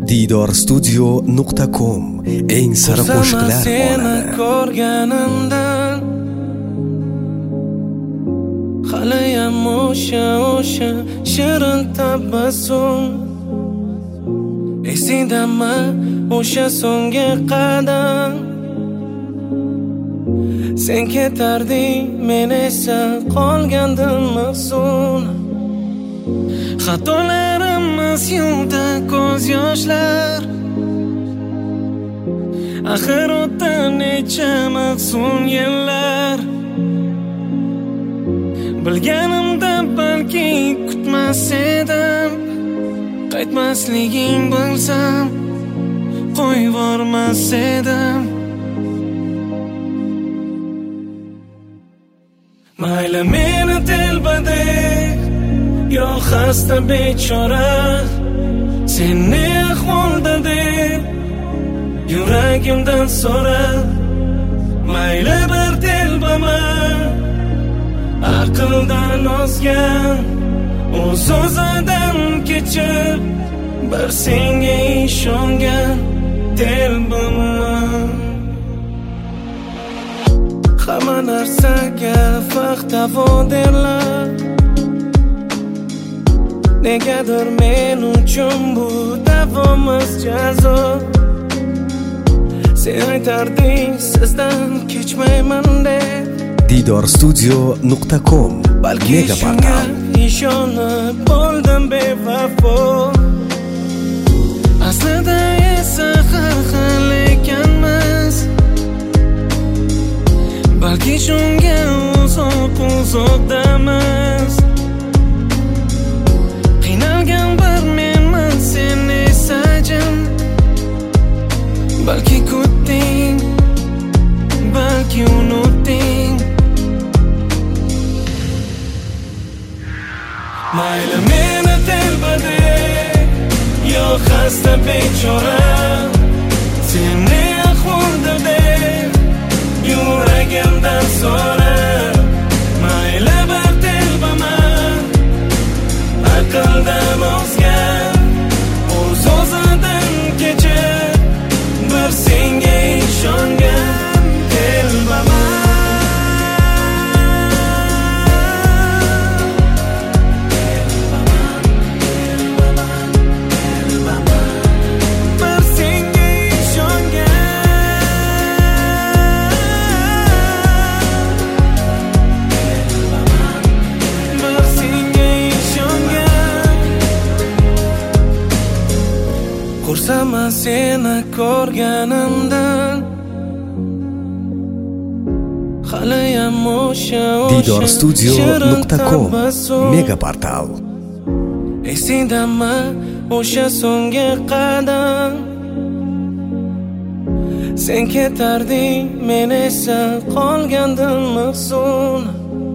Didorstudio.com eng sara qo'shiqlar seni ko'rganimdan haliyam o'sha shirin tabassum esingdami o'sha so'nggi qadam sen ketarding men esa qolgandim mahzun xatolarimiz yuvdi ko'z yoshlar axir o'tdi necha mahzun yillar bilganimda balki kutmas edim qaytmasliging bilsam qo'yvormas edim mayli meni telbadek yo xasta bechora sen ne ahvolda deb yuragimdan so'ra mayli bir telbaman aqldan ozgan o'z o'zidan kechib bir senga ishongan telbaman hamma narsaga vaqt-davo derlar negadir men uchun bu davomiz jazo sen aytarding sizdan kechmayman deb Didorstudio.com mega portal ishonib bo'ldim bevafo aslida esa har xil ekanmiz balki shunga uzoqdamiz qiynalgan bir menman sen esa jim balki kutding balki unutding mayli meni telbadek yo xasta bechora sen ne ahvolda deb yuragimdan so'ra mayli bir telbaman aqldan ozgan o'z o'zidan kechib bir senga ishongan telbaman Kursaman seni ko'rganimdan haliyam o'sha Didorstudio.com mega portal esingdami o'sha so'nggi qadam sen ketarding men esa qolgandim mahzun